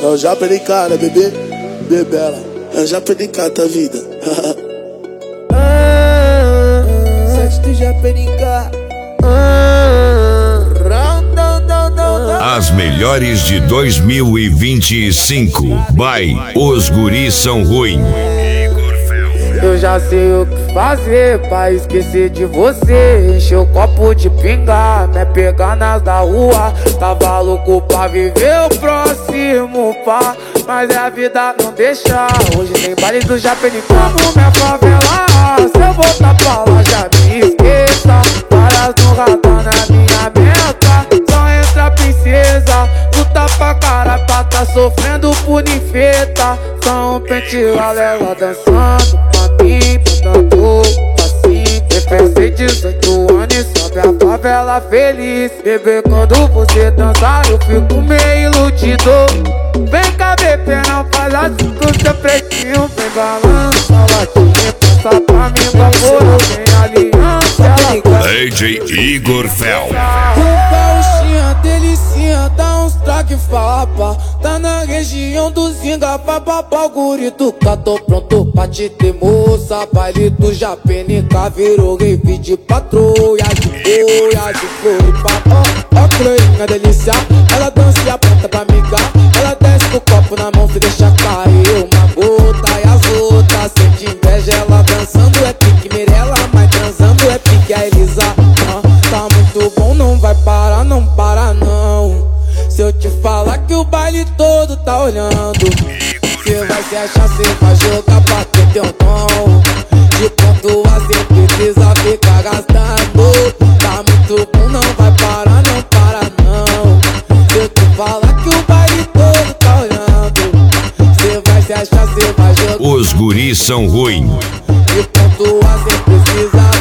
Eu já perdi cara, bebê, bebela. Eu já perdi cara da vida. Sete do já perdi cara. As melhores de 2025 by Os Guris São Ruim. Eu já sei o que fazer pra esquecer de você. Encher o copo de pingar, me pegar nas da rua. Tava louco pra viver o próximo pá, mas é a vida não deixa. Hoje tem baile do Japenicano, minha favela. Se eu voltar pra lá já me esqueça. Várias no radar na minha meta. Só entra a princesa, luta pra caralho pra tá sofrendo por ninfeta. Só um pente ela dançando. Tanto assim, pensei 18 anos e sobe a favela feliz. Bebê, quando você dançar eu fico meio iludido. Vem cá, bebê, não faz assim com seu pretinho. Vem balança, latinha, passa pra mim, favor, vem aliança. DJ Igor Fel. Gauchinha, delicinha, dá uns traque fapa. Tá na região do Zinga, papapá, o gurito cá. Tô pronto pra te ter, moça. Baile do Japenica virou rave de patrulha. De boia, de floripa. Ó, Cleinha, delícia. Ela dança e aponta pra amigar. Ela desce com o copo na mão, se deixa cair uma gota. E as outras sente inveja, ela dançando é pique Mirella, mas transando é pique a Elisa. Tá muito bom, não vai parar, não para não. Se eu te falar que o baile todo tá olhando, cê vai se achar, cê vai jogar pra ter teu tom. De ponto a cê precisa ficar gastando. Tá muito bom, não vai parar, não para não. Se eu te falar que o baile todo tá olhando, cê vai se achar, cê vai jogar. Os Guris São Ruim. De ponto a cê precisa